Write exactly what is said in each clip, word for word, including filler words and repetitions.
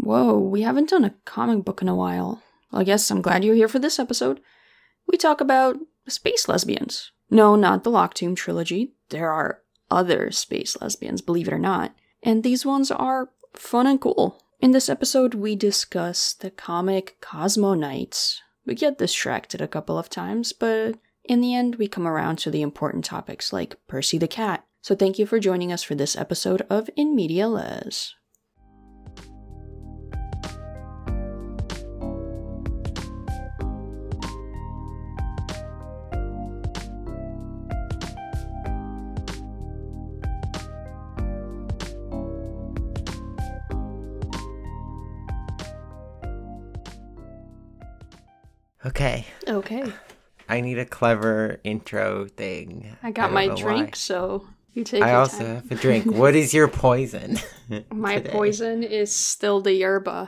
Whoa, we haven't done a comic book in a while. Well, I guess I'm glad you're here for this episode. We talk about space lesbians. No, not the Locktomb trilogy. There are other space lesbians, believe it or not. And these ones are fun and cool. In this episode, we discuss the comic Cosmo Knights. We get distracted a couple of times, but in the end, we come around to the important topics like Percy the Cat. So thank you for joining us for this episode of In Media Les. Okay. Okay. I need a clever intro thing. I got I my drink, why. so you take I your also time. have a drink. What is your poison? My today? poison is still the yerba.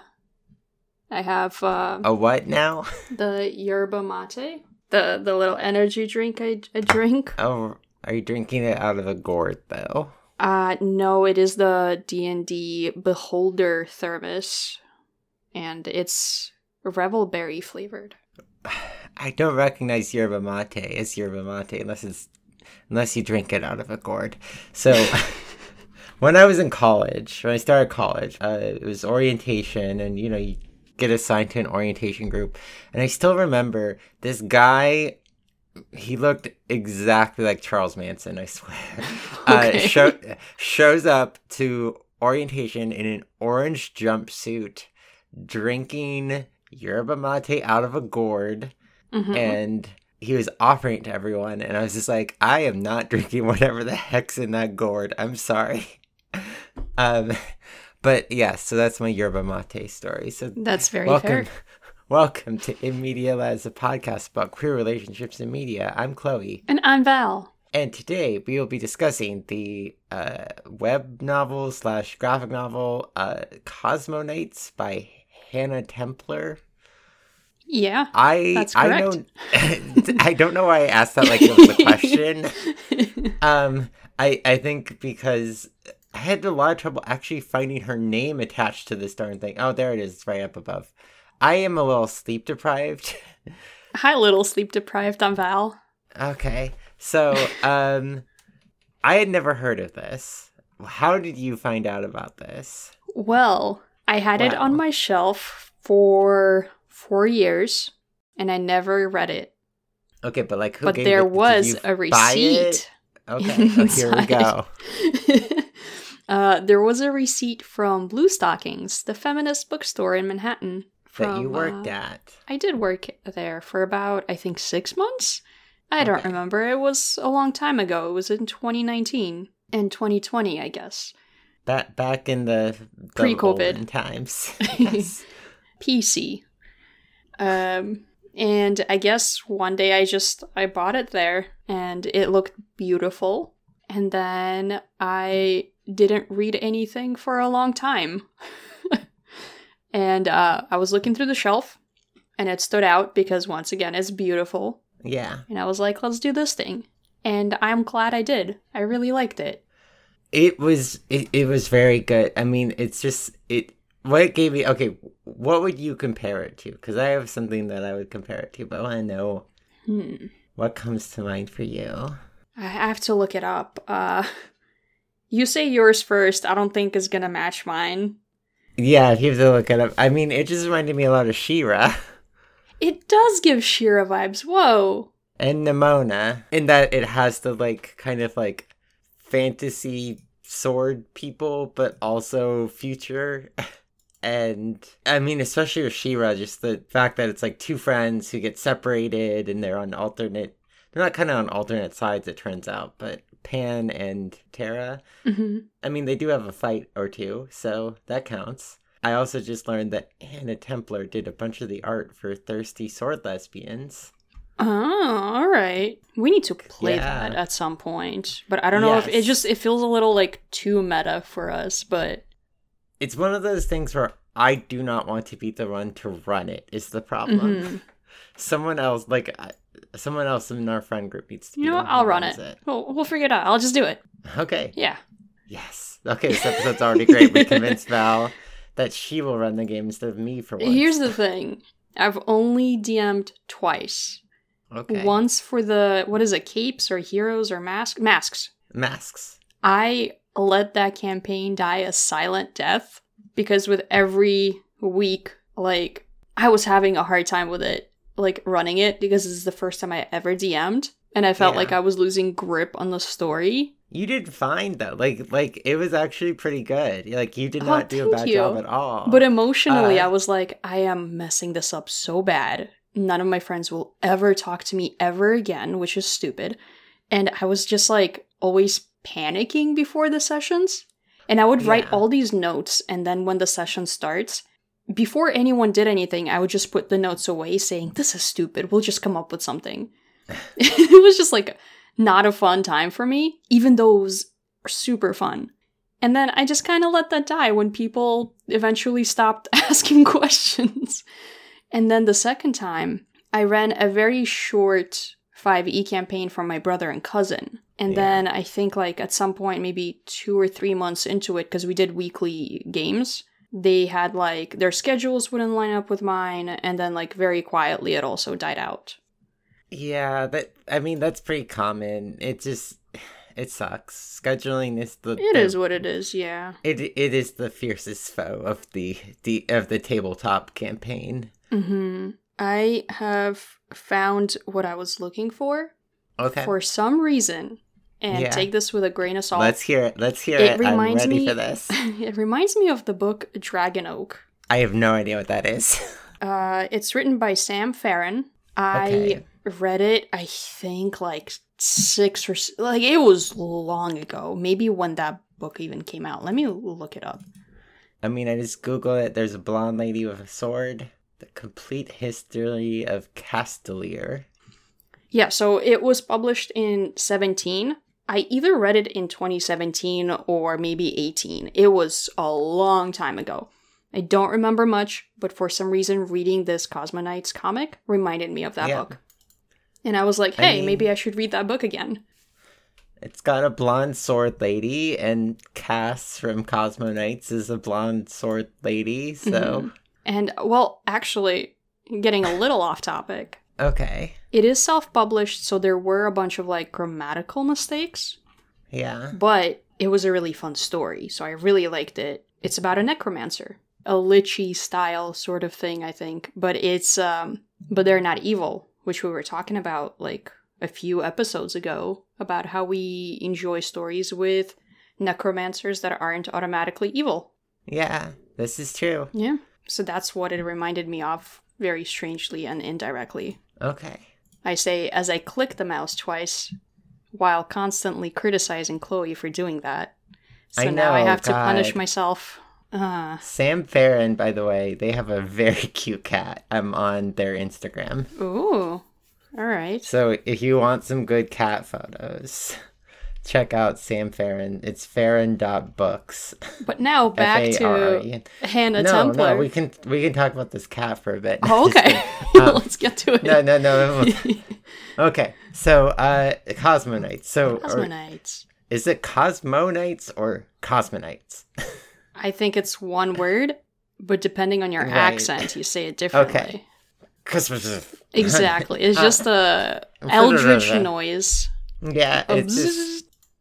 I have uh, A what now? the yerba mate, the the little energy drink I, I drink. Oh, are you drinking it out of a gourd, though? Uh, no, it is the D and D Beholder thermos, and it's Revelberry flavored. I don't recognize yerba mate as yerba mate unless it's unless you drink it out of a gourd. So when I was in college, when I started college, uh, it was orientation, and you know you get assigned to an orientation group, and I still remember this guy. He looked exactly like Charles Manson, I swear. Okay. Uh, show, shows up to orientation in an orange jumpsuit, drinking yerba mate out of a gourd, Mm-hmm. and he was offering it to everyone, and I was just like, I am not drinking whatever the heck's in that gourd. I'm sorry. um, but yeah, so that's my yerba mate story. So That's very welcome, fair. welcome to In Media Les, a podcast about queer relationships in media. I'm Chloe. And I'm Val. And today we will be discussing the uh, web novel slash graphic novel uh, Cosmo Knights by Hannah Templer. Yeah, I that's I correct. don't I don't know why I asked that like it was a question. um, I I think because I had a lot of trouble actually finding her name attached to this darn thing. Oh, there it is, it's right up above. I am a little sleep deprived. Hi, little sleep deprived. I'm Val. Okay, so um, I had never heard of this. How did you find out about this? Well, I had it on Wow. my shelf for four years, and I never read it. Okay, but like, who But gave there it? Did was you a buy it? receipt. Okay, oh, here we go. uh, there was a receipt from Blue Stockings, the feminist bookstore in Manhattan. That you from, worked uh, at. I did work there for about, I think, six months? I don't Okay. remember. It was a long time ago. It was in twenty nineteen and twenty twenty, I guess. Back back in the, the Pre-COVID. olden times. Yes. P C. Um, and I guess one day I just, I bought it there and it looked beautiful. And then I didn't read anything for a long time. and uh, I was looking through the shelf and it stood out because once again, it's beautiful. Yeah. And I was like, let's do this thing. And I'm glad I did. I really liked it. It was it, it was very good. I mean, it's just it what it gave me. Okay, what would you compare it to? Because I have something that I would compare it to, but I want to know Hmm. what comes to mind for you. I have to look it up. Uh, you say yours first. I don't think is gonna match mine. Yeah, if you have to look it up. I mean, it just reminded me a lot of She-Ra It does give She-Ra vibes. Whoa. and Nimona in that it has the like kind of like fantasy sword people, but also future. And I mean, especially with She-Ra, just the fact that it's like two friends who get separated and they're on alternate, they're not kind of on alternate sides, it turns out, but Pan and Terra, hmm I mean, they do have a fight or two, so that counts. I also just learned that Hannah Templer did a bunch of the art for Thirsty Sword Lesbians. Oh, all right. We need to play Yeah. that at some point. But I don't know if it Yes. just it feels a little like too meta for us. But It's one of those things where I do not want to be the one to run it, is the problem. Mhm. Someone else, like, uh, someone else in our friend group needs to be you know the what? one who I'll run runs it. We'll we'll figure it out. I'll just do it. Okay. Yeah. Yes. Okay, this episode's already great. We convinced Val that she will run the game instead of me for once. Here's the thing. I've only D M'd twice. Okay. Once for the, what is it, capes or heroes or masks? Masks. Masks. I let that campaign die a silent death because with every week, like, I was having a hard time with it, like, running it because this is the first time I ever D M'd. And I felt Yeah. like I was losing grip on the story. You did fine though. Like like it was actually pretty good. Like you did Oh, not do a thank bad you. job at all. But emotionally, Uh, I was like, I am messing this up so bad. None of my friends will ever talk to me ever again, which is stupid. And I was just like always panicking before the sessions. And I would write Yeah. all these notes. And then when the session starts, before anyone did anything, I would just put the notes away saying, this is stupid. We'll just come up with something. It was just like not a fun time for me, even though it was super fun. And then I just kind of let that die when people eventually stopped asking questions. And then the second time, I ran a very short five E campaign for my brother and cousin. And Yeah. then I think like at some point, maybe two or three months into it, because we did weekly games, they had like their schedules wouldn't line up with mine. And then like very quietly, it also died out. Yeah, that I mean that's pretty common. It just it sucks. Scheduling is the It the, is what it is, yeah. It it is the fiercest foe of the, the of the tabletop campaign. Mm-hmm. I have found what I was looking for. Okay. For some reason, and Yeah. take this with a grain of salt. Let's hear it. Let's hear It it. reminds I'm ready me- for this. It reminds me of the book Dragon Oak. I have no idea what that is. Uh, it's written by Sam Farron. I Okay. read it, I think, like six or s- like it was long ago. Maybe when that book even came out. Let me look it up. I mean, I just Google it. There's a blonde lady with a sword. The complete history of Castellier. Yeah, so it was published in seventeen. I either read it in twenty seventeen or maybe eighteen. It was a long time ago. I don't remember much, but for some reason, reading this Cosmonites comic reminded me of that Yeah. book. And I was like, I hey, mean- maybe I should read that book again. It's got a blonde sword lady, and Cass from Cosmonites is a blonde sword lady, so... Mhm. And, well, actually, getting a little off topic, Okay. it is self-published, so there were a bunch of, like, grammatical mistakes, Yeah. but it was a really fun story, so I really liked it. It's about a necromancer. A lichy style sort of thing, I think. But it's, um, but they're not evil, which we were talking about, like, a few episodes ago, about how we enjoy stories with necromancers that aren't automatically evil. Yeah, this is true. Yeah. So that's what it reminded me of, very strangely and indirectly. Okay. I say as I click the mouse twice, while constantly criticizing Chloe for doing that. So I now I know, have to punish God. myself. Uh, Sam Farron, by the way, they have a very cute cat. I'm on their Instagram. ooh. All right. So if you want some good cat photos, check out Sam Farron. It's farron.books. But now back F A R R E to N. Hannah No, Templar. no, we can we can talk about this cat for a bit. Oh, Just okay. kidding. Um, Let's get to it. no, no, no. Okay, so uh, Cosmonites. So or- Cosmonites. is it Cosmonites or Cosmonites? I think it's one word, but depending on your Right. accent, you say it differently. Okay. Cosmos- Exactly. It's Uh, just a eldritch noise. Yeah, Of it's just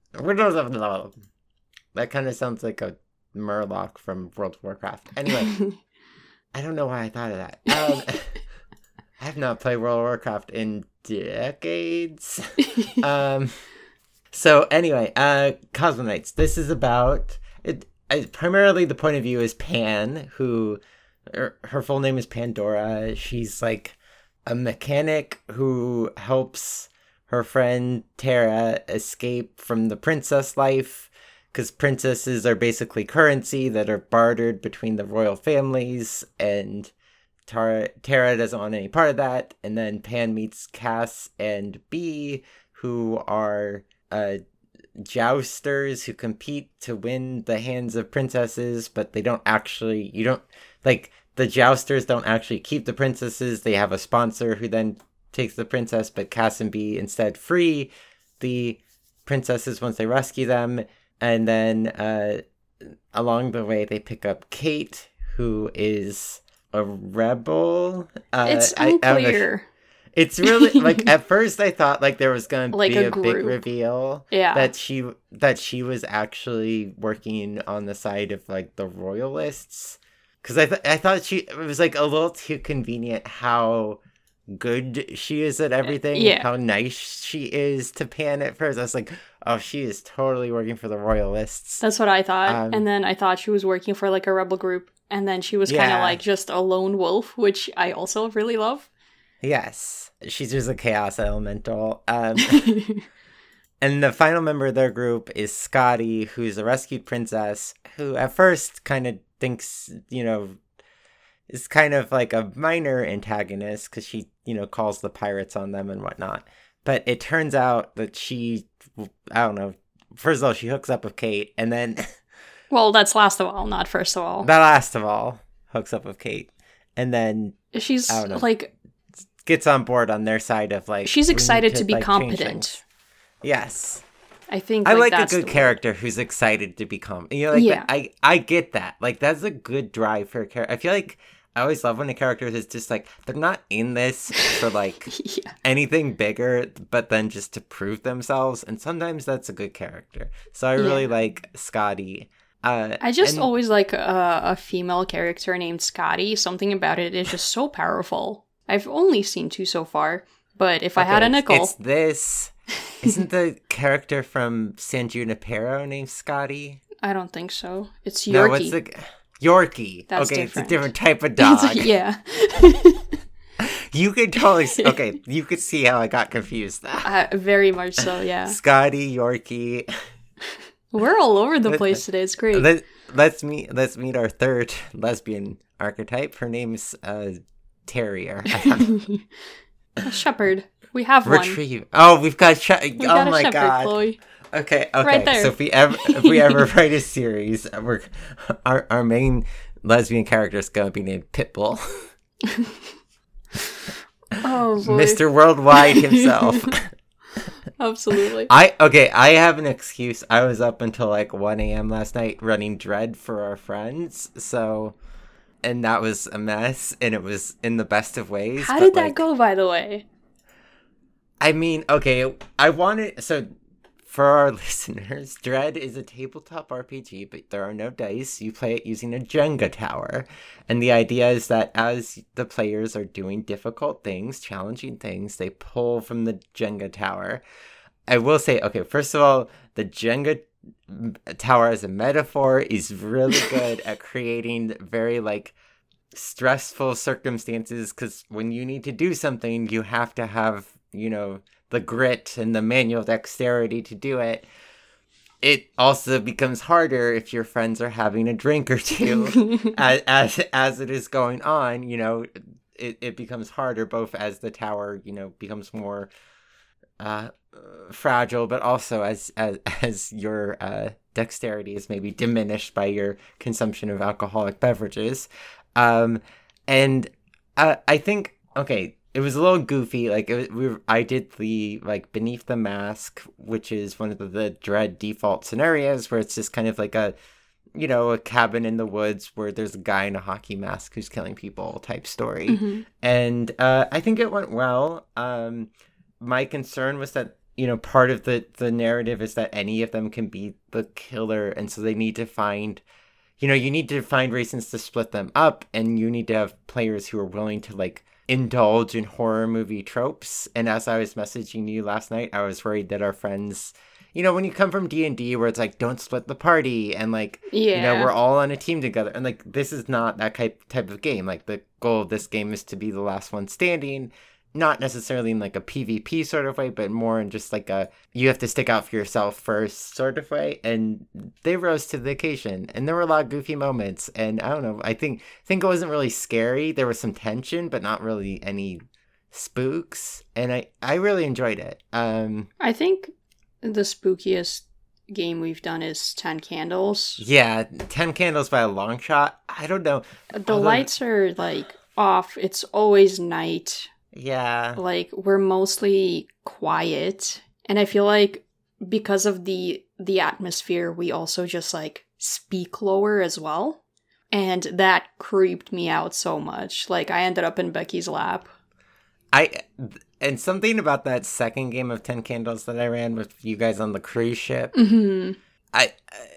that kind of sounds like a Murloc from World of Warcraft. Anyway, I don't know why I thought of that. Um, I have not played World of Warcraft in decades. um, so anyway, uh, Cosmonites. This is about it. I, primarily, the point of view is Pan, who her, her full name is Pandora. She's like a mechanic who helps her friend Tara escape from the princess life, because princesses are basically currency that are bartered between the royal families, and Tara, Tara doesn't want any part of that. And then Pan meets Cass and Bee, who are uh, jousters who compete to win the hands of princesses, but they don't actually, you don't, like, the jousters don't actually keep the princesses. They have a sponsor who then takes the princess, but Cass and Bee instead free the princesses once they rescue them. And then uh, along the way, they pick up Kate, who is a rebel. Uh, It's I- I don't know. unclear. It's really like at first I thought like there was gonna Like be a a, big group. reveal Yeah. that she that she was actually working on the side of like the royalists, because I th- I thought she it was like a little too convenient how good she is at everything, yeah. how nice she is to Pan at first. I was like, oh, she is totally working for the royalists. That's what I thought. Um, and then I thought she was working for like a rebel group. And then she was kind of Yeah. like just a lone wolf, which I also really love. Yes, she's just a chaos elemental. Um, And the final member of their group is Scotty, who's a rescued princess who at first kind of thinks, you know, is kind of like a minor antagonist because she, you know, calls the pirates on them and whatnot. But it turns out that she, I don't know, first of all, she hooks up with Kate, and then Well, that's last of all, not first of all. the last of all hooks up with Kate, and then She's I don't know. like, gets on board on their side of like, she's we need excited to, be like, change competent. things. Yes. I think I like, like that's a good the- character who's excited to become. You know, like Yeah. I I get that. Like that's a good drive for a character. I feel like I always love when a character is just like they're not in this for like yeah. anything bigger, but then just to prove themselves. And sometimes that's a good character. So I really Yeah. like Scotty. Uh, I just and- always like a, a female character named Scotty. Something about it is just so powerful. I've only seen two so far, but if I had a Okay, nickel, it's this. Isn't the character from San Junipero named Scotty? I don't think so. It's Yorkie. No, what's the Yorkie? That's okay, different. it's a different type of dog. yeah. You could totally see, okay. You could see how I got confused. Uh, very much so, yeah. Scotty, Yorkie. We're all over the Let- place today. It's great. Let let's meet let's meet our third lesbian archetype. Her name's uh, Terrier. I don't know. A shepherd. We have one. Retrieve. Oh, we've got. Sh- We oh got a my shepherd, god. Chloe. Okay, okay. Right there. So if we ever if we ever write a series, we're our our main lesbian character is gonna be named Pitbull, Oh boy. Mister Worldwide himself. Absolutely. I okay, I have an excuse. I was up until like one a.m. last night running Dread for our friends. So and that was a mess, and it was in the best of ways. How but, did that like, go, by the way? I mean, okay, I wanted so for our listeners, Dread is a tabletop R P G, but there are no dice. You play it using a Jenga tower. And the idea is that as the players are doing difficult things, challenging things, they pull from the Jenga tower. I will say, okay, first of all, the Jenga tower as a metaphor is really good at creating very like stressful circumstances, because when you need to do something, you have to have, you know, the grit and the manual dexterity to do it. It also becomes harder if your friends are having a drink or two as, as as it is going on. You know, it, it becomes harder both as the tower, you know, becomes more uh, fragile, but also as as, as your uh, dexterity is maybe diminished by your consumption of alcoholic beverages. Um, and uh, I think, okay, it was a little goofy. Like it was, we were, I did the like Beneath the Mask, which is one of the, the Dread default scenarios where it's just kind of like a, you know, a cabin in the woods where there's a guy in a hockey mask who's killing people type story. Mm-hmm. And uh, I think it went well. Um, my concern was that, you know, part of the, the narrative is that any of them can be the killer. And so they need to find, you know, you need to find reasons to split them up, and you need to have players who are willing to like indulge in horror movie tropes. And as I was messaging you last night, I was worried that our friends, you know, when you come from D and D where it's like, don't split the party, and like, Yeah. you know, we're all on a team together, and like, this is not that type type of game. Like, the goal of this game is to be the last one standing, not necessarily in like a PvP sort of way, but more in just like a, you have to stick out for yourself first sort of way. And they rose to the occasion, and there were a lot of goofy moments. And I don't know, I think, think it wasn't really scary. There was some tension, but not really any spooks. And I, I really enjoyed it. Um, I think the spookiest game we've done is Ten Candles. yeah, ten candles by a long shot. I don't know. The Although- lights are like off. It's always night. Yeah. Like we're mostly quiet, and I feel like because of the the atmosphere, we also just like speak lower as well. And that creeped me out so much. Like, I ended up in Becky's lap. I and something about that second game of Ten Candles that I ran with you guys on the cruise ship. Mm-hmm. I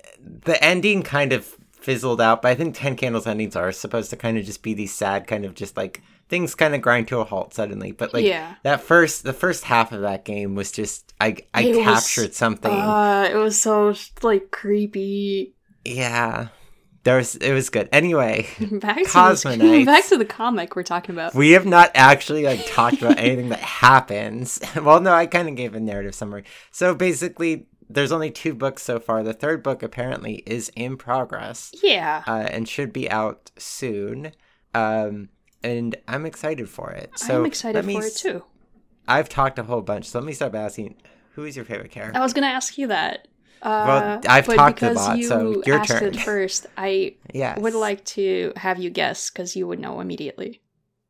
the ending kind of fizzled out, but I think Ten Candles endings are supposed to kind of just be these sad, kind of just like things kind of grind to a halt suddenly. But like yeah. that first, the first half of that game was just I I it captured was, something. Uh, it was so like creepy. Yeah. There was, it was good. Anyway, back to Cosmonites. This, back to the comic we're talking about. We have not actually like talked about anything that happens. Well, no, I kind of gave a narrative summary. So basically, there's only two books so far. The third book apparently is in progress. Yeah. Uh, and should be out soon. Um, and I'm excited for it. So I'm excited for it too. I've talked a whole bunch. So let me start by asking, who is your favorite character? I was gonna ask you that. Uh, well, I've but talked a because lot, you so your asked turn. it first, I yes. would like to have you guess because you would know immediately.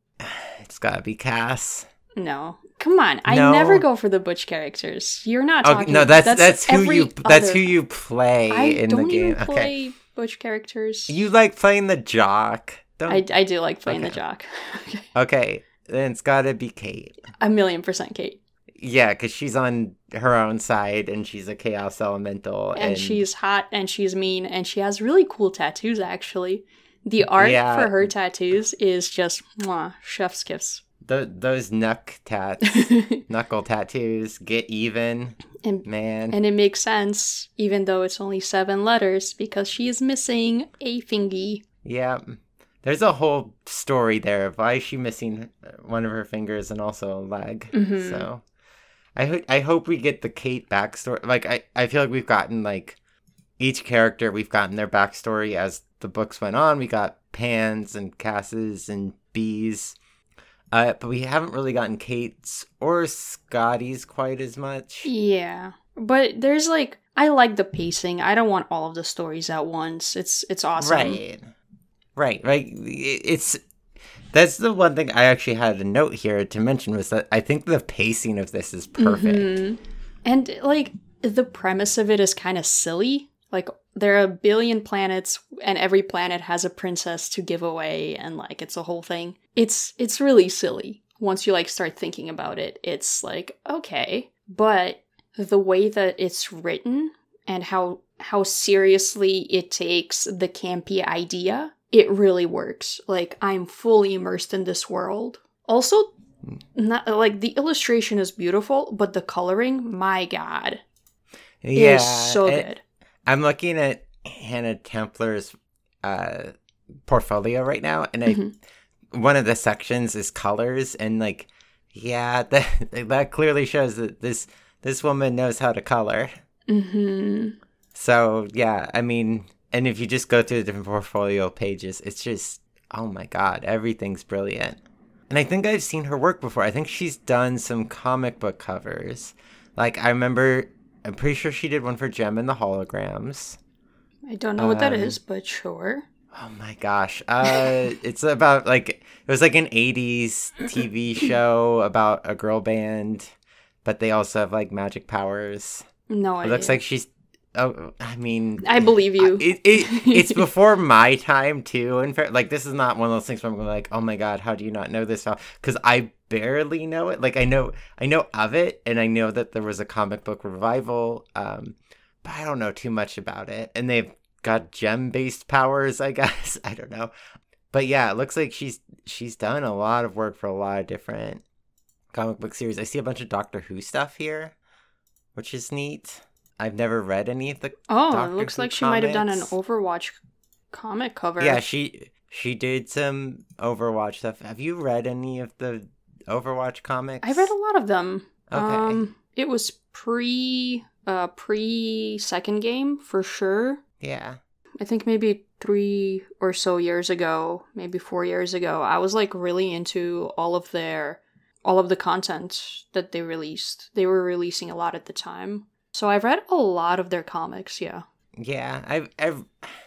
It's gotta be Cass. No, come on! I No. never go for the butch characters. You're not talking. Okay, no, that's that's, that's who every you that's other- who you play I in don't the game. even play Okay, butch characters. you like playing the jock. Don't. I, I do like playing Okay. the jock. Okay. Okay, then it's gotta be Kate. A million percent Kate. Yeah, because she's on her own side and she's a chaos elemental, And, and, she's hot and she's mean and she has really cool tattoos actually. The art Yeah. for her tattoos is just mwah, chef's kiss. th- those knuck tats, knuckle tattoos, get even, and man. and it makes sense even though it's only seven letters because she is missing a fingy. Yeah, there's a whole story there of why is she missing one of her fingers and also a leg. Mhm. So. I ho- I hope we get the Kate backstory. Like, I, I feel like we've gotten, like, each character, we've gotten their backstory as the books went on. We got Pans and Casses and Bees. Uh, but we haven't really gotten Kate's or Scotty's quite as much. Yeah. But there's like I like the pacing. I don't want all of the stories at once. It's it's awesome. Right. Right, right. It- It's... That's the one thing I actually had a note here to mention was that I think the pacing of this is perfect. Mhm. And like the premise of it is kind of silly. Like there are a billion planets and every planet has a princess to give away and like it's a whole thing. It's it's really silly. Once you like start thinking about it, it's like okay, but the way that it's written and how how seriously it takes the campy idea, it really works. Like, I'm fully immersed in this world. Also, not like the illustration is beautiful, but the coloring, my god, Yeah. is so and good. I'm looking at Hannah Templar's uh, portfolio right now, and I Mhm. one of the sections is colors, and like, yeah, that that clearly shows that this this woman knows how to color. Mm-hmm. So yeah, I mean, and if you just go through the different portfolio pages, it's just oh my god, everything's brilliant. And I think I've seen her work before. I think she's done some comic book covers. Like I remember, I'm pretty sure she did one for Gem and the Holograms. I don't know what that Um, is, but sure. Oh my gosh. Uh it's about like it was like an eighties T V show about a girl band, but they also have like magic powers. No It idea. looks like she's oh I mean I believe you. It, it it's before my time too, and fair, like this is not one of those things where I'm going like, oh my god, how do you not know this? Because I barely know it. Like I know I know of it, and I know that there was a comic book revival, um, but I don't know too much about it. And they've got gem based powers, I guess. I don't know, but yeah, it looks like she's she's done a lot of work for a lot of different comic book series. I see a bunch of Doctor Who stuff here, which is neat. I've never read any of the oh, Doctor it looks Who like she might have done an comics. Overwatch comic cover. Yeah, she she did some Overwatch stuff. Have you read any of the Overwatch comics? I read a lot of them. Okay. Um, it was pre uh pre second game for sure. Yeah. I think maybe three or so years ago, maybe four years ago, I was like really into all of their all of the content that they released. They were releasing a lot at the time. So I've read a lot of their comics, yeah. Yeah, I've, I've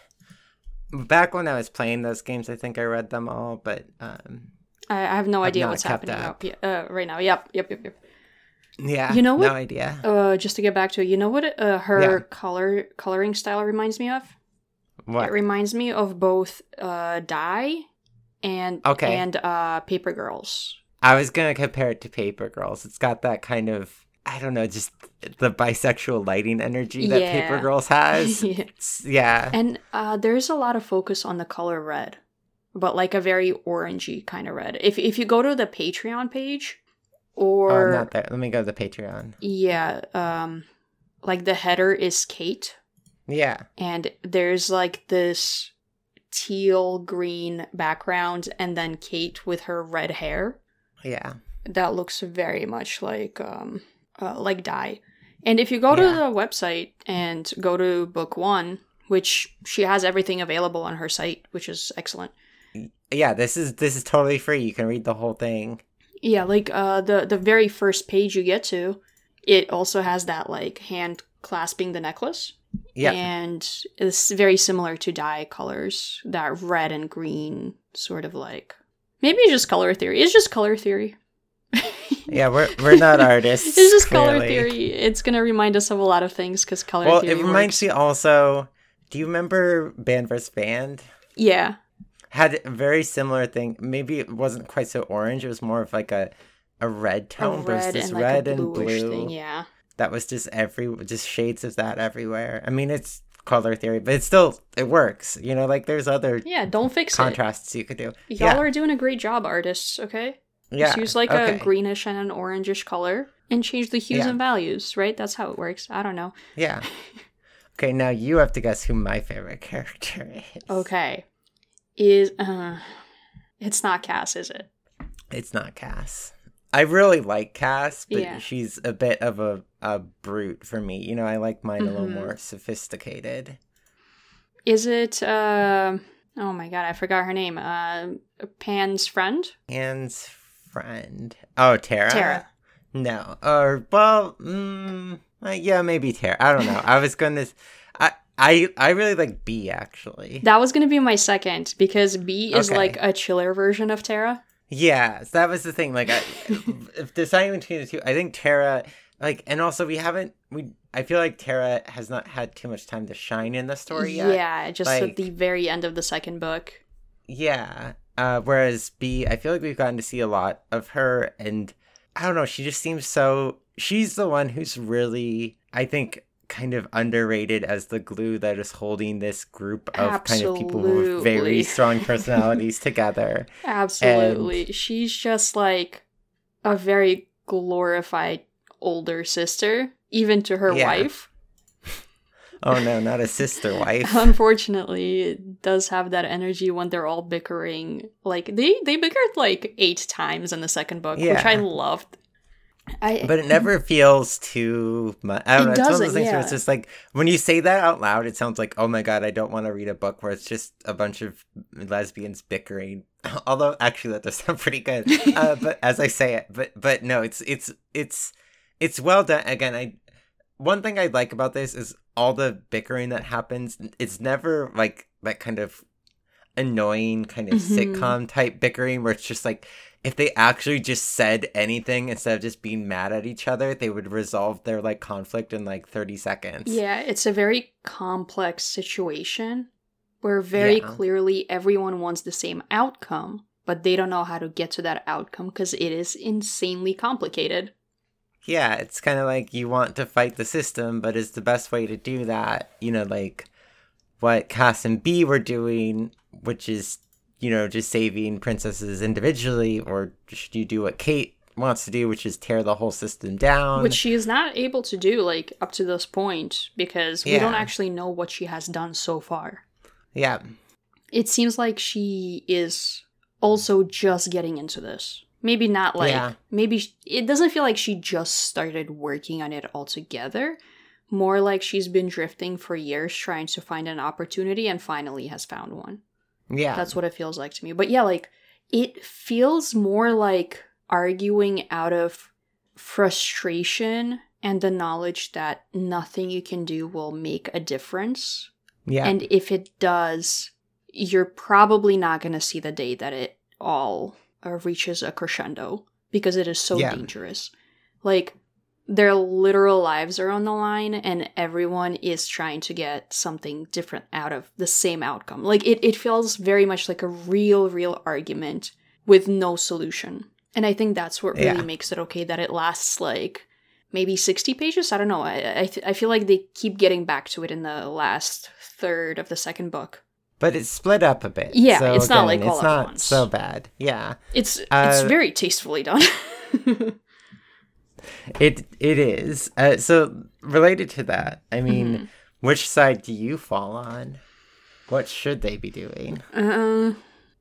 back when I was playing those games, I think I read them all, but um, I, I have no I've idea not what's kept happening up. right, uh, right now. Yep, yep, yep, yep. yeah, You know what? No idea. Uh, just to get back to it, you know what uh, her Yeah. color coloring style reminds me of? What? It reminds me of both uh, Dye and Okay. and uh, Paper Girls. I was gonna compare it to Paper Girls. It's got that kind of, I don't know, just the bisexual lighting energy that Yeah. Paper Girls has. Yeah. It's- yeah. And uh, there's a lot of focus on the color red, but like a very orangey kind of red. If if you go to the Patreon page, Oh, or I'm not there. Let me go to the Patreon. yeah, um, like the header is Kate, Yeah. and there's like this teal green background, and then Kate with her red hair. Yeah. That looks very much like um uh, like Dye. And if you go to Yeah. the website and go to book one, which she has everything available on her site, which is excellent. Yeah, this is this is totally free. You can read the whole thing. Yeah, like uh the the very first page you get to, it also has that like hand clasping the necklace. Yeah. And it's very similar to Dye colors, that red and green sort of like. Maybe it's just color theory. It's just color theory. Yeah, we're we're not artists. It's just color clearly. theory. It's gonna remind us of a lot of things because color Well, theory it reminds works. me also. Do you remember Band versus Band? Yeah. Had a very similar thing. Maybe it wasn't quite so orange. It was more of like a a red A tone. but it was red this and like red a and bluish blue. thing, yeah. That was just every just shades of that everywhere. I mean, it's color theory, but it still it works. You know, like there's other Yeah, don't fix contrasts you could do. it. Y'all Yeah, are doing a great job, artists, okay? yeah. Just use like okay. a greenish and an orangish color and change the hues Yeah. and values, right? That's how it works. I don't know. Yeah. Okay, now you have to guess who my favorite character is. Okay. Is uh it's not Cass, is it? It's not Cass. I really like Cass, but Yeah. she's a bit of a, a brute for me. You know, I like mine a little Mhm. more sophisticated. Is it uh oh my god, I forgot her name. Uh Pan's friend? Anne's friend. Oh, Tara? Tara. No. Or, well, mm, uh, yeah, maybe Tara. I don't know. I was going to... I, I, I really like B, actually. That was gonna be my second, because B is Okay. like a chiller version of Tara. Yeah, so that was the thing. Like, I, if deciding between the two, I think Tara, like, and also we haven't, we, I feel like Tara has not had too much time to shine in the story yet. Yeah, just Like- at the very end of the second book. Yeah. Uh, whereas B, I feel like we've gotten to see a lot of her, and I don't know, she just seems so, she's the one who's really, I think, kind of underrated as the glue that is holding this group of kind of people who have very Absolutely. strong personalities together. Absolutely. She's just like a very glorified older sister, even to her Yeah. wife. Oh no, not a sister wife. Unfortunately, it does have that energy when they're all bickering. Like they they bickered like eight times in the second book, which I Yeah. loved. I But it never feels too much. I don't It know. It's one of doesn't, those things where yeah. it's just like, when you say that out loud, it sounds like, oh my god, I don't want to read a book where it's just a bunch of lesbians bickering. Although, actually, that does sound pretty good. Uh, but as I say it, but but no, it's it's it's it's well done. Again, I one thing I like about this is all the bickering that happens. It's never like that kind of annoying kind of Mhm. sitcom type bickering where it's just like, if they actually just said anything instead of just being mad at each other, they would resolve their like conflict in like thirty seconds. Yeah, it's a very complex situation where very Yeah. clearly everyone wants the same outcome, but they don't know how to get to that outcome because it is insanely complicated. Yeah, it's kind of like you want to fight the system, but is the best way to do that, you know, like what Cass and B were doing, which is, you know, just saving princesses individually, or should you do what Kate wants to do, which is tear the whole system down? Which she is not able to do, like, up to this point, because we don't Yeah. actually know what she has done so far. Yeah, It seems like she is also just getting into this. Maybe not like, Yeah. maybe sh- it doesn't feel like she just started working on it altogether. More like she's been drifting for years trying to find an opportunity and finally has found one. yeah, That's what it feels like to me. But yeah, like, it feels more like arguing out of frustration and the knowledge that nothing you can do will make a difference. yeah, And if it does, you're probably not going to see the day that it all uh, reaches a crescendo because it is so Yeah. dangerous. Like, their literal lives are on the line and everyone is trying to get something different out of the same outcome. Like, it, it feels very much like a real, real argument with no solution. And I think that's what really Yeah. makes it okay that it lasts, like, maybe sixty pages? I don't know. I, I, th- I feel like they keep getting back to it in the last third of the second book. But it's split up a bit. Yeah, so it's not again, like all it's at not once. so bad. Yeah. It's it's Uh, very tastefully done. It it is. Uh, so related to that, I mean, Mm-hmm. which side do you fall on? What should they be doing? uh,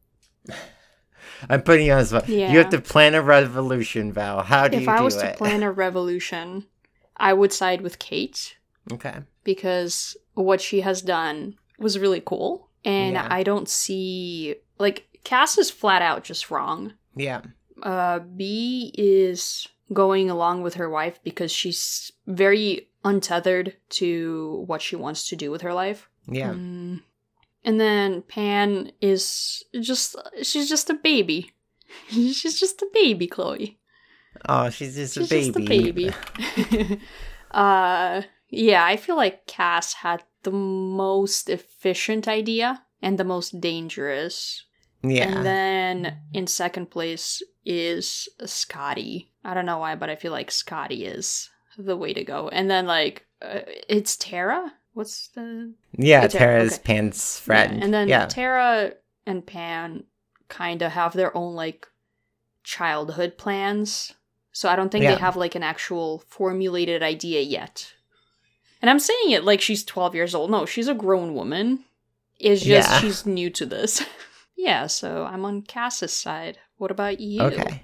I'm putting you on the spot. Yeah. You have to plan a revolution, Val. How do if you I do was it? to plan a revolution, I would side with Kate Okay. because what she has done was really cool. And Yeah. I don't see, like, Cass is flat out just wrong. Yeah. Uh, B is going along with her wife because she's very untethered to what she wants to do with her life. Yeah. Mm. And then Pan is just, she's just a baby. She's just a baby, Chloe. Oh, she's just She's a baby. just a baby. uh, yeah, I feel like Cass had the most efficient idea and the most dangerous. Yeah. And then in second place is Scotty. I don't know why, but I feel like Scotty is the way to go. And then, like, uh, it's Tara? What's the... yeah, Oh, Tara, Tara's okay. Pan's friend. Yeah, and then yeah. Tara and Pan kind of have their own, like, childhood plans. So I don't think Yeah. they have, like, an actual formulated idea yet. And I'm saying it like she's twelve years old. No, she's a grown woman. It's just Yeah. she's new to this. Yeah, so I'm on Cass's side. What about you? Okay.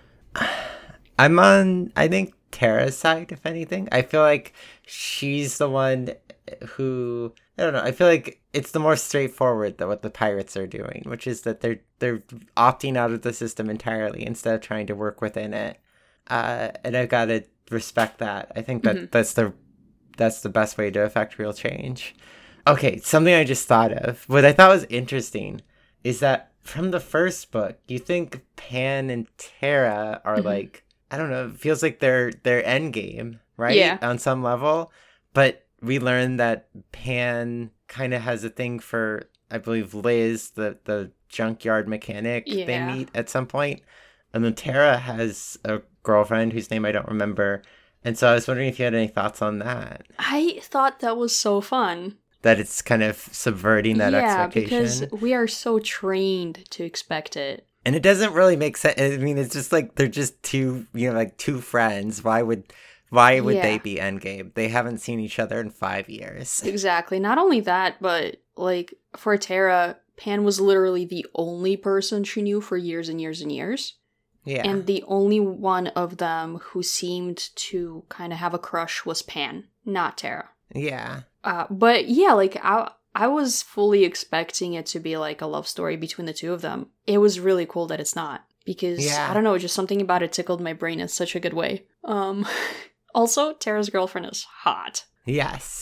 I'm on, I think, Tara's side, if anything. I feel like she's the one who, I don't know, I feel like it's the more straightforward than what the pirates are doing, which is that they're they're opting out of the system entirely instead of trying to work within it. Uh, and I've got to respect that. I think that Mhm. that's the that's the best way to affect real change. Okay, something I just thought of. What I thought was interesting is that from the first book, you think Pan and Tara are Mhm. like, I don't know, it feels like they're they're endgame, right? Yeah. On some level. But we learn that Pan kind of has a thing for, I believe, Liz, the, the junkyard mechanic they Yeah. meet at some point. And then Tara has a girlfriend whose name I don't remember. And so I was wondering if you had any thoughts on that. I thought that was so fun. That it's kind of subverting that yeah, expectation. because we are so trained to expect it. And it doesn't really make sense. I mean, it's just like they're just two, you know, like two friends. Why would why would Yeah. they be endgame? They haven't seen each other in five years. Exactly. Not only that, but, like, for Tara, Pan was literally the only person she knew for years and years and years. Yeah. And the only one of them who seemed to kind of have a crush was Pan, not Tara. yeah. Uh, but yeah, like, I, I was fully expecting it to be like a love story between the two of them. It was really cool that it's not. Because, Yeah. I don't know, just something about it tickled my brain in such a good way. Um, also, Tara's girlfriend is hot. Yes.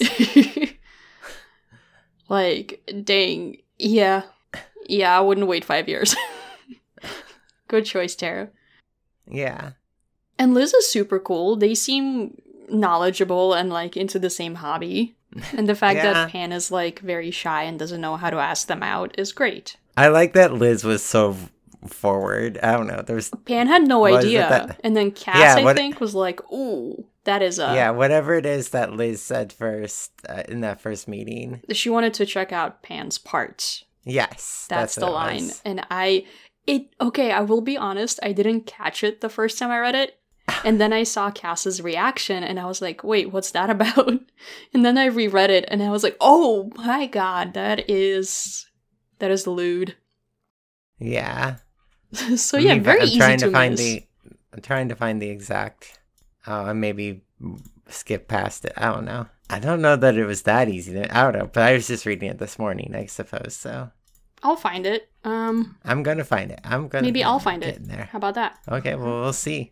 Like, dang. Yeah. Yeah, I wouldn't wait five years. Good choice, Tara. Yeah. And Liz is super cool. They seem knowledgeable and, like, into the same hobby. And the fact Yeah. that Pan is, like, very shy and doesn't know how to ask them out is great. I like that Liz was so forward. I don't know. There's Pan had no Was it idea. that- And then Cass, Yeah, I what- think, was like, ooh, that is a... yeah, whatever it is that Liz said first uh, in that first meeting. She wanted to check out Pan's parts. Yes. That's, what the it line. was. And I... It okay, I will be honest, I didn't catch it the first time I read it. And then I saw Cass's reaction and I was like, wait, what's that about? And then I reread it and I was like, oh my god, that is that is lewd. Yeah. So yeah, I'm very I'm easy trying to, to find miss. the I'm trying to find the exact uh maybe skip past it. I don't know. I don't know that it was that easy. To, I don't know, but I was just reading it this morning, I suppose. So I'll find it. Um I'm gonna find it. I'm gonna maybe get- I'll find get it. in there. How about that? Okay, well we'll see.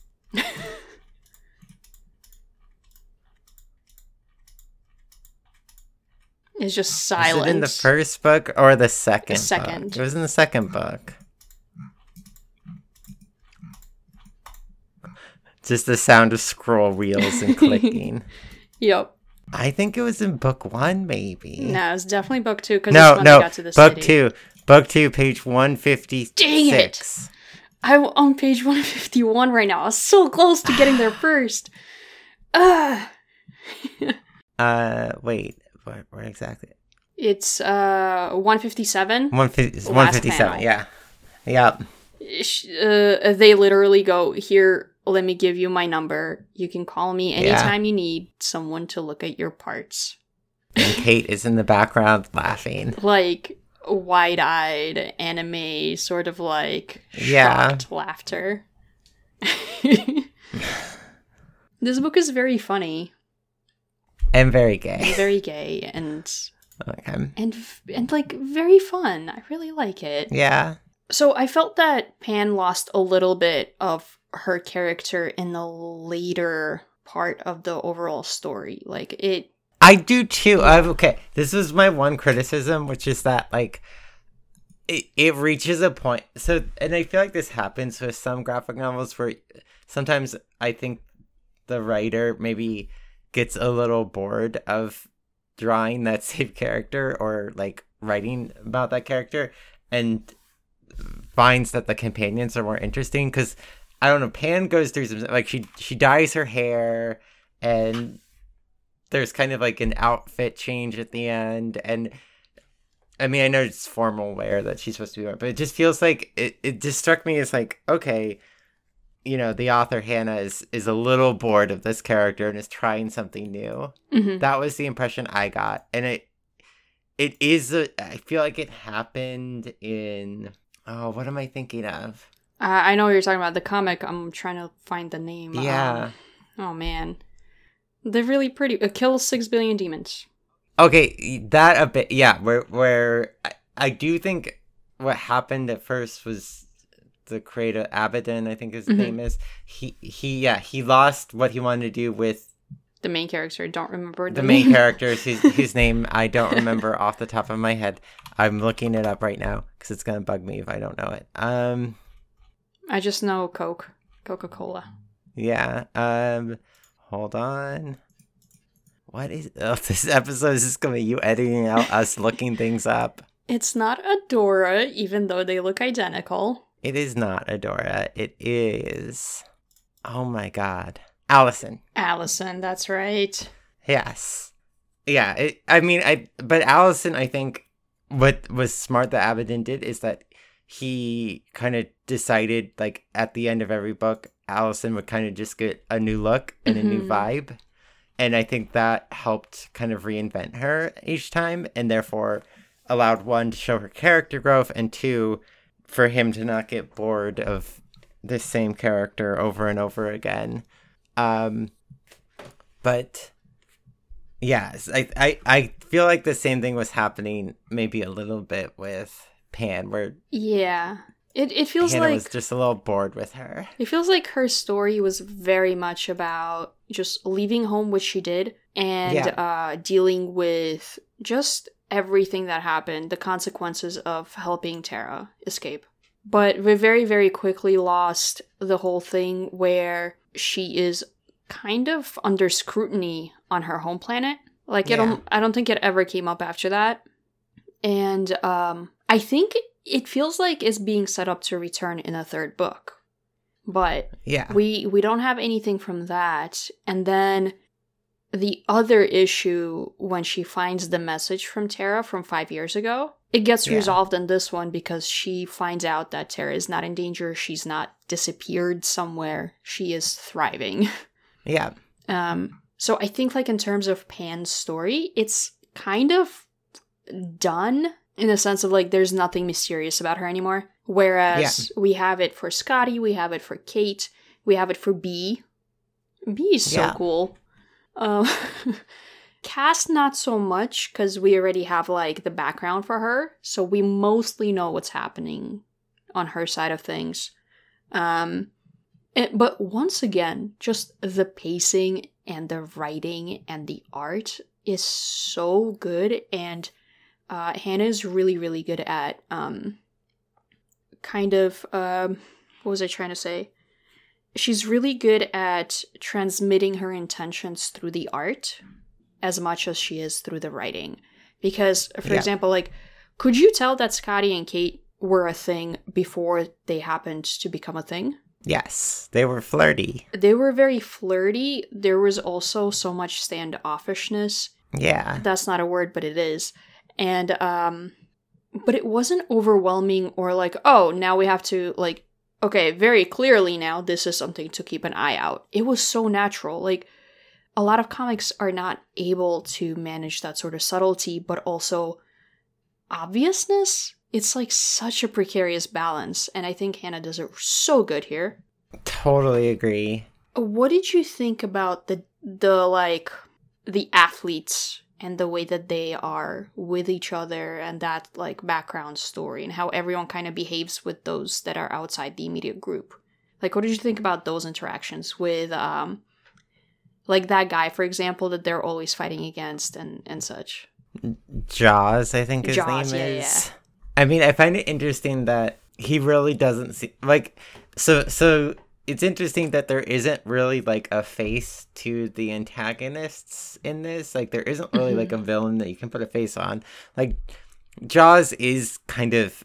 It's just Was silence. it in the first book or the second? The second. Book? It was in the second book. Just the sound of scroll wheels and clicking. Yep. I think it was in book one, maybe. No, it's definitely book two because no, when no, they got to the book city. two, book two, page one fifty-six. Dang it! I'm on page one fifty-one right now. I was so close to getting there first. Ugh. uh, wait, where, where exactly? It's uh one fifty-seven. one fifty-seven, yeah. Yep. Uh, they literally go, here, let me give you my number. You can call me anytime yeah. you need someone to look at your parts. And Kate is in the background laughing. Like, wide-eyed anime, sort of like yeah. shocked laughter. This book is very funny. And very gay. And very gay and okay. and and like very fun. I really like it. Yeah. So I felt that Pan lost a little bit of her character in the later part of the overall story. Like it I do too. I've, okay, this was my one criticism, which is that like it, it reaches a point. So, and I feel like this happens with some graphic novels where sometimes I think the writer maybe gets a little bored of drawing that same character or like writing about that character and finds that the companions are more interesting. Because I don't know, Pan goes through some, like she she dyes her hair and there's kind of like an outfit change at the end. And I mean, I know it's formal wear that she's supposed to be wearing, but it just feels like it, it just struck me as like, okay, you know, the author Hannah is, is a little bored of this character and is trying something new. Mm-hmm. That was the impression I got. And it it is, a, I feel like it happened in, oh, what am I thinking of? Uh, I know what you're talking about. The comic, I'm trying to find the name. Yeah. Um, oh, man. They're really pretty. Uh, Kill Six Billion Demons. Okay, that a bit, yeah, where, where I, I do think what happened at first was the creator, Abaddon, I think his mm-hmm. name is, he, he, yeah, he lost what he wanted to do with the main character. Don't remember the, the main main character, whose, whose name I don't remember off the top of my head. I'm looking it up right now because it's going to bug me if I don't know it. Um, I just know Coke. Coca-Cola. Yeah. Um, hold on. What is... Oh, this episode is just going to be you editing out us looking things up. It's not Adora, even though they look identical. It is not Adora. It is... Oh my god. Allison. Allison, that's right. Yes. Yeah, it, I mean, I. But Allison, I think, what was smart that Abaddon did is that he kind of decided, like, at the end of every book, Allison would kind of just get a new look and mm-hmm. a new vibe. And I think that helped kind of reinvent her each time, and therefore allowed, one, to show her character growth, and two, for him to not get bored of this same character over and over again. Um, but, yes, I, I, I feel like the same thing was happening maybe a little bit with Pan, where... Yeah. It it feels Hannah like... was just a little bored with her. It feels like her story was very much about just leaving home, which she did, and yeah. uh, dealing with just everything that happened, the consequences of helping Tara escape. But we very, very quickly lost the whole thing where she is kind of under scrutiny on her home planet. Like, yeah. I don't, I don't think it ever came up after that. And um, I think it feels like it's being set up to return in a third book. But yeah. we, we don't have anything from that. And then the other issue, when she finds the message from Tara from five years ago, it gets yeah. resolved in this one because she finds out that Tara is not in danger. She's not disappeared somewhere. She is thriving. Yeah. Um. So I think, like, in terms of Pan's story, it's kind of done in the sense of, like, there's nothing mysterious about her anymore. Whereas yeah. we have it for Scotty, we have it for Kate, we have it for Bee. Bee is so yeah. cool. Um, Cass, not so much, because we already have, like, the background for her, so we mostly know what's happening on her side of things. Um, it, but once again, just the pacing and the writing and the art is so good, and uh, Hannah is really, really good at um, kind of, um, what was I trying to say? she's really good at transmitting her intentions through the art as much as she is through the writing. Because, for Yeah. example, like, could you tell that Scotty and Kate were a thing before they happened to become a thing? Yes, they were flirty. They were very flirty. There was also so much standoffishness. Yeah. That's not a word, but it is. And, um, but it wasn't overwhelming or like, oh, now we have to, like, okay, very clearly now this is something to keep an eye out. It was so natural. Like, a lot of comics are not able to manage that sort of subtlety, but also obviousness. It's like such a precarious balance, and I think Hannah does it so good here. Totally agree. What did you think about the the like the athletes and the way that they are with each other and that like background story and how everyone kind of behaves with those that are outside the immediate group? Like, what did you think about those interactions with um like that guy, for example, that they're always fighting against and and such? Jaws, I think his Jaws, name yeah, is. yeah. I mean, I find it interesting that he really doesn't see like so so it's interesting that there isn't really like a face to the antagonists in this. Like there isn't really Mm-hmm. like a villain that you can put a face on. Like Jaws is kind of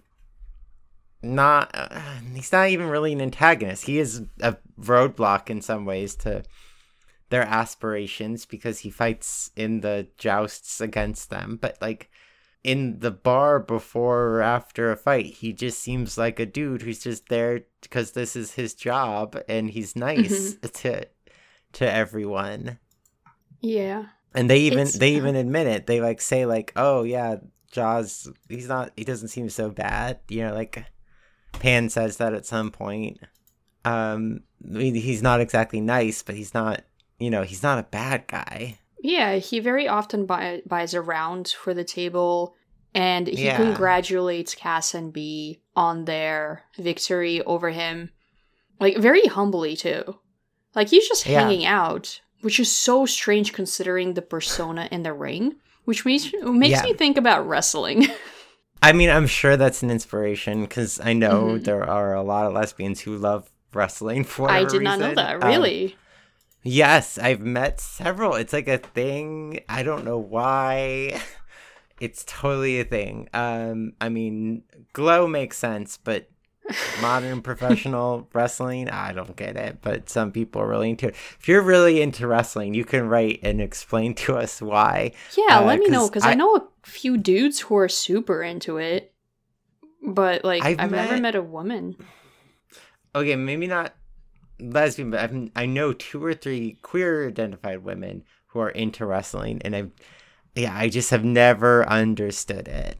not uh, he's not even really an antagonist. He is a roadblock in some ways to their aspirations because he fights in the jousts against them, but like in the bar before or after a fight, he just seems like a dude who's just there because this is his job and he's nice Mm-hmm. to to everyone. Yeah. And they even It's- they even admit it. They like say like, "Oh yeah, Jaws, he's not he doesn't seem so bad." You know, like Pan says that at some point. Um I mean, he's not exactly nice, but he's not, you know, he's not a bad guy. Yeah, he very often buy, buys around for the table, and he Yeah. congratulates Cass and B on their victory over him. Like, very humbly, too. Like, he's just Yeah. hanging out, which is so strange considering the persona in the ring, which makes, makes Yeah. me think about wrestling. I mean, I'm sure that's an inspiration because I know Mhm. there are a lot of lesbians who love wrestling for I whatever did not know reason. that, Um, really. yes, I've met several. It's like a thing. I don't know why. It's totally a thing. Um, I mean, Glow makes sense, but modern professional wrestling, I don't get it. But some people are really into it. If you're really into wrestling, you can write and explain to us why. Yeah, uh, let me know, 'cause because I, I- know a few dudes who are super into it, but, like, I've, I've never met- met a woman. Okay, maybe not lesbian, but I've, I know two or three queer identified women who are into wrestling, and I've, yeah, I just have never understood it.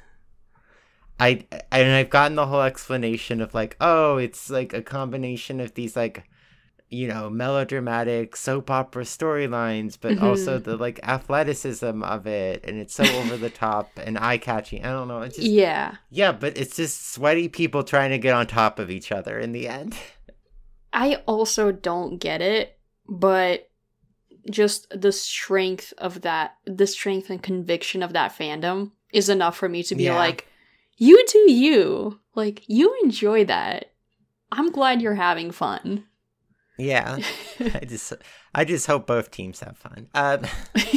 I and I've gotten the whole explanation of like, oh, it's like a combination of these like, you know, melodramatic soap opera storylines, but Mhm. also the like athleticism of it, and it's so over the top and eye catching. I don't know, it's just Yeah. yeah, but it's just sweaty people trying to get on top of each other in the end. I also don't get it, but just the strength of that, the strength and conviction of that fandom is enough for me to be Yeah. like, you do you. Like, you enjoy that. I'm glad you're having fun. Yeah, I just I just hope both teams have fun. Um,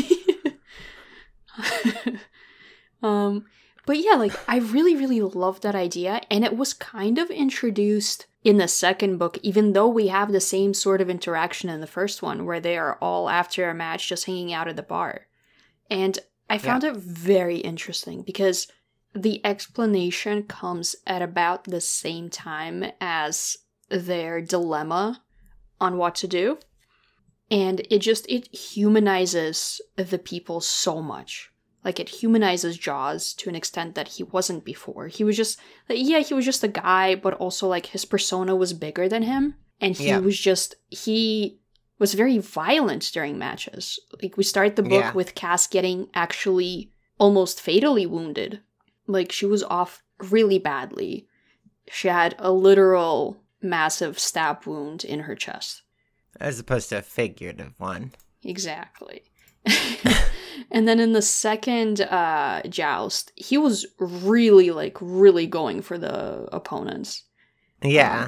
um, but yeah, like, I really, really love that idea, and it was kind of introduced in the second book, even though we have the same sort of interaction in the first one, where they are all after a match just hanging out at the bar. And I found it very interesting because the explanation comes at about the same time as their dilemma on what to do. And it just, it humanizes the people so much. Like, it humanizes Jaws to an extent that he wasn't before. He was just, like, yeah, he was just a guy, but also, like, his persona was bigger than him. And he Yeah. was just, he was very violent during matches. Like, we start the book Yeah. with Cass getting actually almost fatally wounded. Like, she was off really badly. She had a literal massive stab wound in her chest. as opposed to a figurative one. Exactly. And then in the second uh, joust, he was really, like, really going for the opponents. Yeah,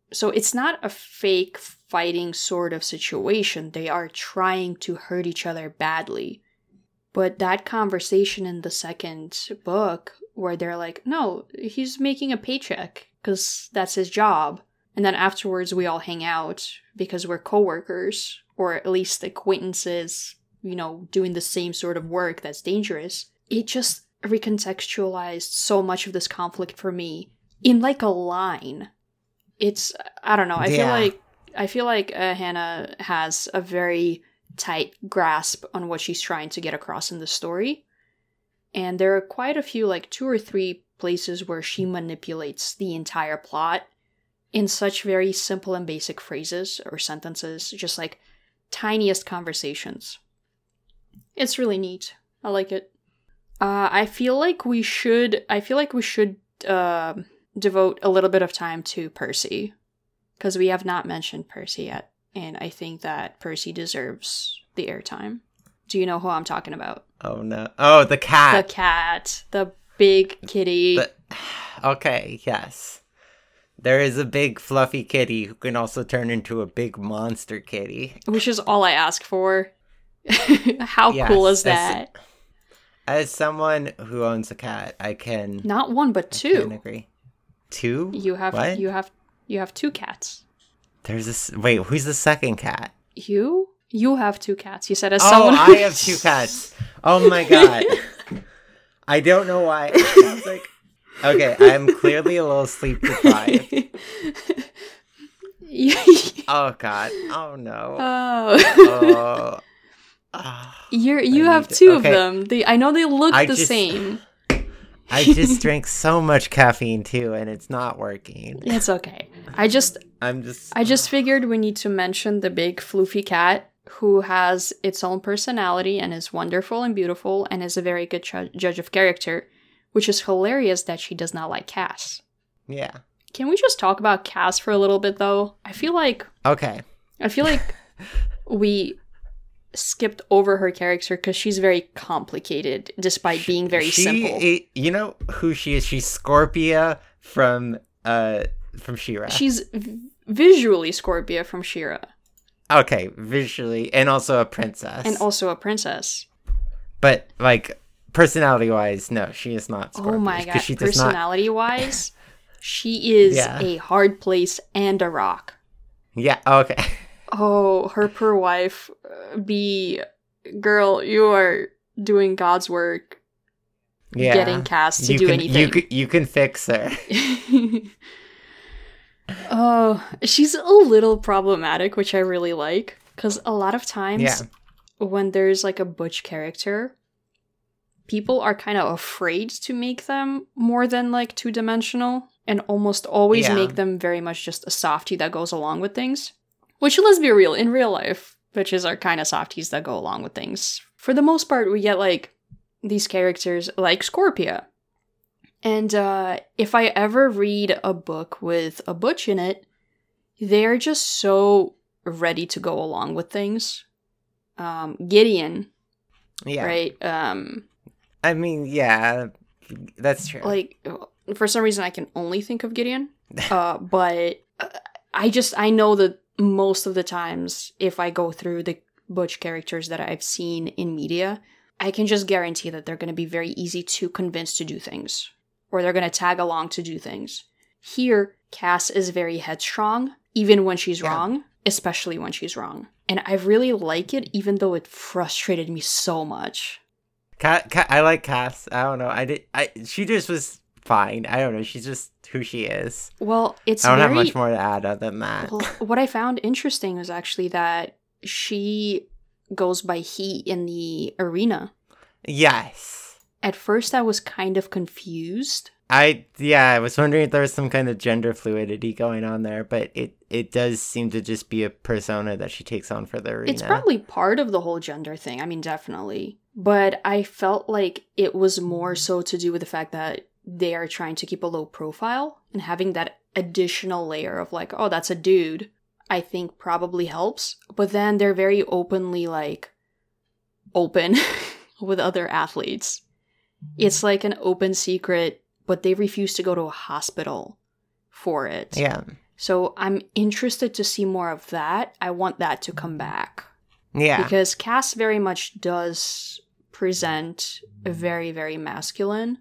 So it's not a fake fighting sort of situation. They are trying to hurt each other badly. But that conversation in the second book, where they're like, no, he's making a paycheck because that's his job. And then afterwards we all hang out because we're coworkers, or at least acquaintances, you know, doing the same sort of work that's dangerous. It just recontextualized so much of this conflict for me in like a line. It's, I don't know, I yeah. feel like, I feel like uh, Hannah has a very tight grasp on what she's trying to get across in the story. And there are quite a few, like two or three places where she manipulates the entire plot in such very simple and basic phrases or sentences, just like tiniest conversations. It's really neat. I like it. Uh, I feel like we should, I feel like we should uh, devote a little bit of time to Percy, because we have not mentioned Percy yet, and I think that Percy deserves the airtime. Do you know who I'm talking about? Oh no. Oh, the cat. The cat. The big kitty. The, okay, yes. There is a big fluffy kitty who can also turn into a big monster kitty. Which is all I ask for. How yes, cool is that? As, as someone who owns a cat, I can... Not one, but two. I can agree. Two? You have, what? You have, you have two cats. There's this... Wait, who's the second cat? You? You have two cats. You said as oh, someone... Oh, I have two cats. Oh my god. I don't know why. I was like... Okay, I'm clearly a little sleep deprived. Oh god. Oh no. Oh. oh. oh You're you I have two to... okay. of them. They I know they look I the just... same. I just drank so much caffeine too, and it's not working. It's okay. I just I'm just I just figured we need to mention the big floofy cat who has its own personality and is wonderful and beautiful and is a very good ch- judge of character. Which is hilarious that she does not like Cass. Yeah. Can we just talk about Cass for a little bit, though? I feel like... Okay. I feel like we skipped over her character because she's very complicated, despite being very she, simple. It, you know who she is? She's Scorpia from uh from She-Ra. She's v- visually Scorpia from She-Ra. Okay, visually. And also a princess. And also a princess. But, like... Personality-wise, no, she is not Scorpio. Oh my god, personality-wise, not... she is yeah. a hard place and a rock. Yeah, okay. Oh, her poor wife, be... Girl, you are doing God's work. Yeah. Getting Cass to you do can, anything. You can, you can fix her. Oh, she's a little problematic, which I really like. Because a lot of times, yeah. when there's like a butch character... people are kind of afraid to make them more than like two-dimensional and almost always yeah. make them very much just a softie that goes along with things. Which, let's be real, in real life, bitches are kind of softies that go along with things. For the most part, we get like these characters like Scorpia. And uh, if I ever read a book with a butch in it, they're just so ready to go along with things. Um, Gideon, yeah. right? Um... I mean, yeah, that's true. Like, for some reason, I can only think of Gideon. Uh, but I just, I know that most of the times, if I go through the butch characters that I've seen in media, I can just guarantee that they're going to be very easy to convince to do things. Or they're going to tag along to do things. Here, Cass is very headstrong, even when she's yeah. wrong, especially when she's wrong. And I really like it, even though it frustrated me so much. Cat, Cat, I like Cass. I don't know. I did. I she just was fine. I don't know. She's just who she is. Well, it's. I don't very, have much more to add other than that. Well, what I found interesting was actually that she goes by he in the arena. Yes. At first, I was kind of confused. I yeah, I was wondering if there was some kind of gender fluidity going on there, but it it does seem to just be a persona that she takes on for the arena. It's probably part of the whole gender thing. I mean, definitely. But I felt like it was more so to do with the fact that they are trying to keep a low profile, and having that additional layer of like, oh, that's a dude, I think probably helps. But then they're very openly like open with other athletes. It's like an open secret, but they refuse to go to a hospital for it. Yeah. So I'm interested to see more of that. I want that to come back. Yeah. Because Cass very much does present very, very masculine.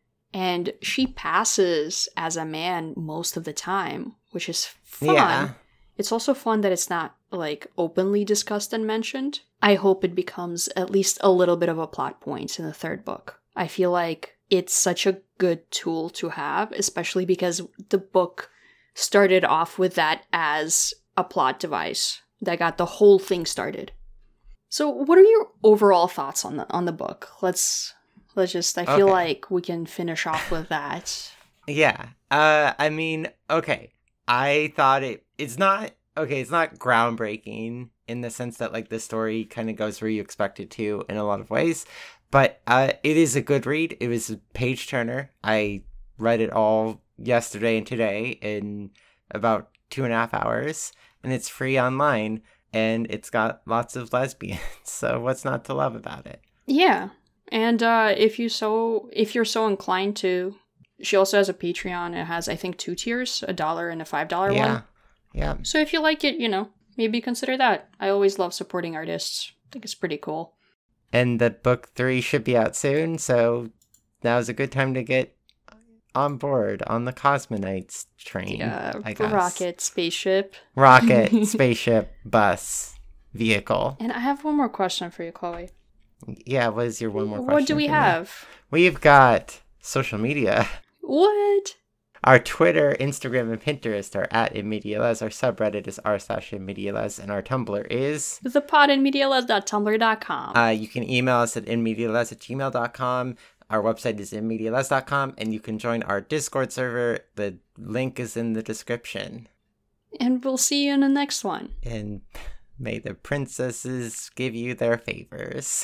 And she passes as a man most of the time, which is fun. Yeah. It's also fun that it's not, like, openly discussed and mentioned. I hope it becomes at least a little bit of a plot point in the third book. I feel like it's such a good tool to have, especially because the book started off with that as a plot device that got the whole thing started. So what are your overall thoughts on the on the book? Let's let's just I feel Okay. like we can finish off with that. Yeah. Uh I mean, okay. I thought it it's not okay, it's not groundbreaking in the sense that like the story kind of goes where you expect it to in a lot of ways, but uh it is a good read. It was a page turner. I read it all yesterday and today in about two and a half hours, and it's free online, and it's got lots of lesbians. So what's not to love about it? Yeah. And uh if you so if you're so inclined to, she also has a Patreon. It has, I think, two tiers, a dollar and a five dollar Yeah. one. Yeah. So if you like it, you know, maybe consider that. I always love supporting artists. I think it's pretty cool. And the book three should be out soon, so now's a good time to get on board on the Cosmonites train. Yeah, I guess. rocket, spaceship. Rocket, spaceship, bus, vehicle. And I have one more question for you, Chloe. Yeah, what is your one more question? What do we for me? have? We've got social media. What? Our Twitter, Instagram, and Pinterest are at InMediaLes. Our subreddit is r slash InMediaLes, and our Tumblr is The pod in mediales dot tumblr dot com. Uh, you can email us at inmediales at gmail dot com. Our website is inmediales dot com, and you can join our Discord server. The link is in the description. And we'll see you in the next one. And may the princesses give you their favors.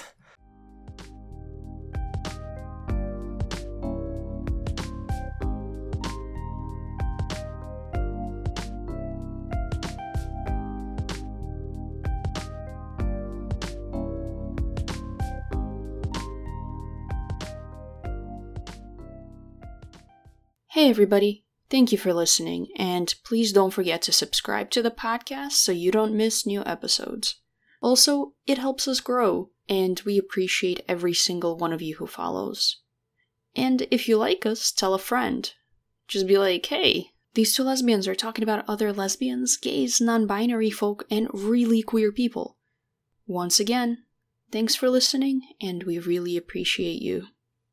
Hey everybody, thank you for listening, and please don't forget to subscribe to the podcast so you don't miss new episodes. Also, it helps us grow, and we appreciate every single one of you who follows. And if you like us, tell a friend. Just be like, hey, these two lesbians are talking about other lesbians, gays, non-binary folk, and really queer people. Once again, thanks for listening, and we really appreciate you.